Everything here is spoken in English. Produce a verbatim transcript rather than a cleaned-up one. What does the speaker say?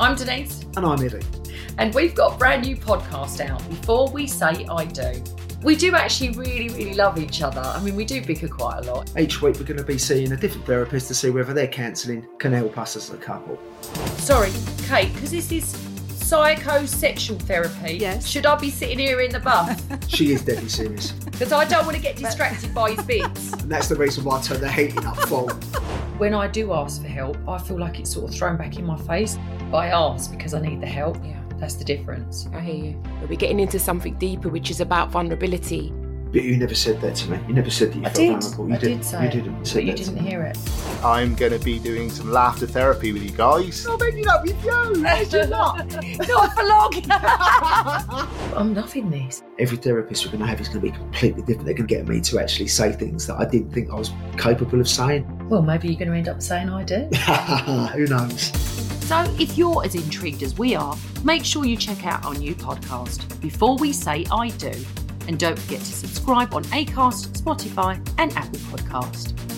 I'm Denise. And I'm Eddie. And we've got a brand new podcast out, Before We Say I Do. We do actually really, really love each other. I mean, we do bicker quite a lot. Each week we're going to be seeing a different therapist to see whether their counselling can help us as a couple. Sorry, Kate, because this is psychosexual therapy. Yes. Should I be sitting here in the bus? She is deadly serious. Because I don't want to get distracted by his bits. And that's the reason why I turn the heating up full. When I do ask for help, I feel like it's sort of thrown back in my face. But I ask because I need the help. Yeah. That's the difference. I hear you. But we're getting into something deeper, which is about vulnerability. But you never said that to me. You never said that you I felt did. vulnerable. You I didn't. did say you it, didn't say but you that to didn't me. hear it. I'm going to be doing some laughter therapy with you guys. I'm ending up with you. Why should not? Not for long. I'm loving this. Every therapist we're going to have is going to be completely different. They're going to get me to actually say things that I didn't think I was capable of saying. Well, maybe you're going to end up saying I do. Who knows? So if you're as intrigued as we are, make sure you check out our new podcast, Before We Say I Do. And don't forget to subscribe on Acast, Spotify and Apple Podcast.